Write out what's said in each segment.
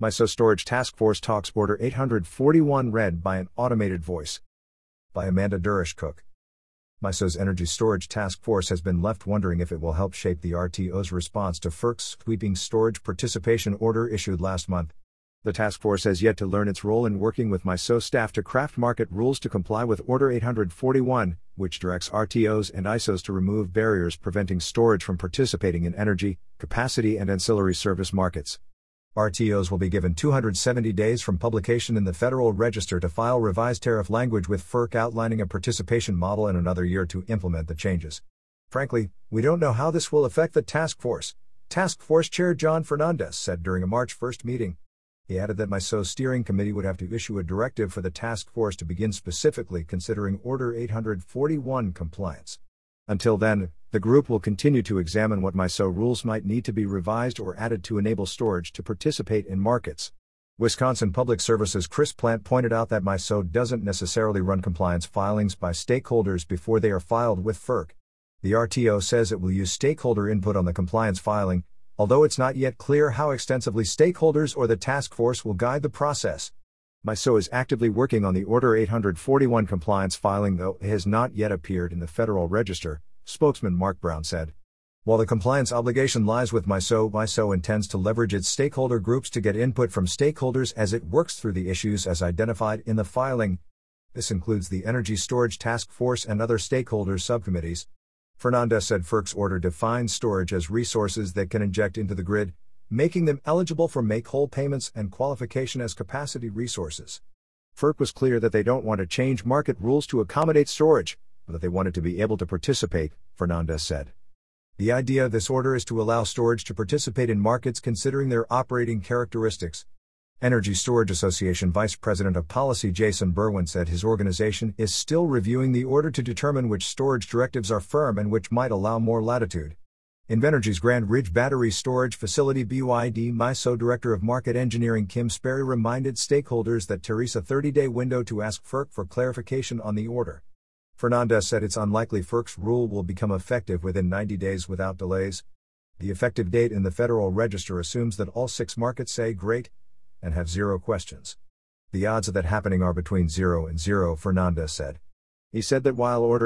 MISO Storage Task Force talks Order 841 read by an automated voice. By Amanda Durish-Cook. MISO's Energy Storage Task Force has been left wondering if it will help shape the RTO's response to FERC's sweeping storage participation order issued last month. The task force has yet to learn its role in working with MISO staff to craft market rules to comply with Order 841, which directs RTOs and ISOs to remove barriers preventing storage from participating in energy, capacity, and ancillary service markets. RTOs will be given 270 days from publication in the Federal Register to file revised tariff language with FERC outlining a participation model and another year to implement the changes. Frankly, we don't know how this will affect the task force, Task Force Chair John Fernandez said during a March 1 meeting. He added that MISO's steering committee would have to issue a directive for the task force to begin specifically considering Order 841 compliance. Until then, the group will continue to examine what MISO rules might need to be revised or added to enable storage to participate in markets. Wisconsin Public Service's Chris Plant pointed out that MISO doesn't necessarily run compliance filings by stakeholders before they are filed with FERC. The RTO says it will use stakeholder input on the compliance filing, although it's not yet clear how extensively stakeholders or the task force will guide the process. MISO is actively working on the Order 841 compliance filing, though it has not yet appeared in the Federal Register, spokesman Mark Brown said. While the compliance obligation lies with MISO intends to leverage its stakeholder groups to get input from stakeholders as it works through the issues as identified in the filing. This includes the Energy Storage Task Force and other stakeholders subcommittees. Fernandez said FERC's order defines storage as resources that can inject into the grid, making them eligible for make-whole payments and qualification as capacity resources. FERC was clear that they don't want to change market rules to accommodate storage, but that they wanted to be able to participate, Fernandez said. The idea of this order is to allow storage to participate in markets considering their operating characteristics. Energy Storage Association Vice President of Policy Jason Berwin said his organization is still reviewing the order to determine which storage directives are firm and which might allow more latitude. Invenergy's Grand Ridge Battery Storage Facility BYD MISO Director of Market Engineering Kim Sperry reminded stakeholders that there is a 30-day window to ask FERC for clarification on the order. Fernandez said it's unlikely FERC's rule will become effective within 90 days without delays. The effective date in the Federal Register assumes that all 6 markets say great and have 0 questions. The odds of that happening are between 0 and 0, Fernandez said. He said that while Order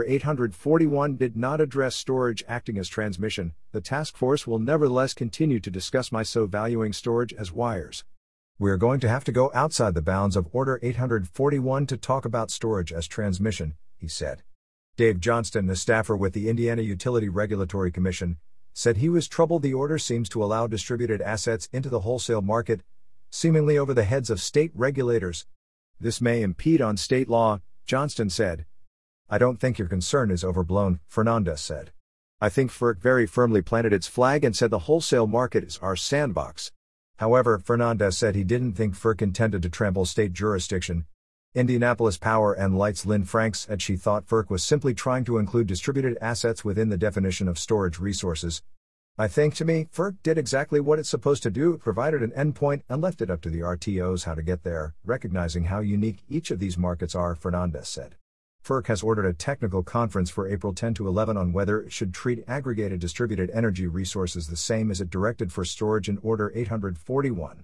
841 did not address storage acting as transmission, the task force will nevertheless continue to discuss MISO valuing storage as wires. We are going to have to go outside the bounds of Order 841 to talk about storage as transmission, he said. Dave Johnston, a staffer with the Indiana Utility Regulatory Commission, said he was troubled the order seems to allow distributed assets into the wholesale market, seemingly over the heads of state regulators. This may impede on state law, Johnston said. I don't think your concern is overblown, Fernandez said. I think FERC very firmly planted its flag and said the wholesale market is our sandbox. However, Fernandez said he didn't think FERC intended to trample state jurisdiction. Indianapolis Power and Light's Lynn Franks said she thought FERC was simply trying to include distributed assets within the definition of storage resources. I think to me, FERC did exactly what it's supposed to do, provided an endpoint and left it up to the RTOs how to get there, recognizing how unique each of these markets are, Fernandez said. FERC has ordered a technical conference for April 10 to 11 on whether it should treat aggregated distributed energy resources the same as it directed for storage in Order 841.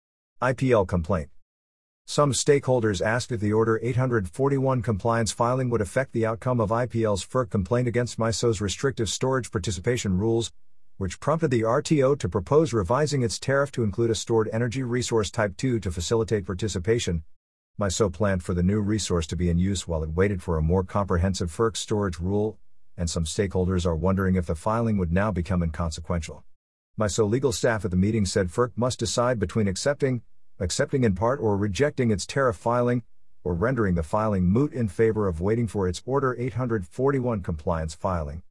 IPL complaint. Some stakeholders asked if the Order 841 compliance filing would affect the outcome of IPL's FERC complaint against MISO's restrictive storage participation rules, which prompted the RTO to propose revising its tariff to include a stored energy resource Type 2 to facilitate participation. MISO planned for the new resource to be in use while it waited for a more comprehensive FERC storage rule, and some stakeholders are wondering if the filing would now become inconsequential. MISO legal staff at the meeting said FERC must decide between accepting in part or rejecting its tariff filing, or rendering the filing moot in favor of waiting for its Order 841 compliance filing.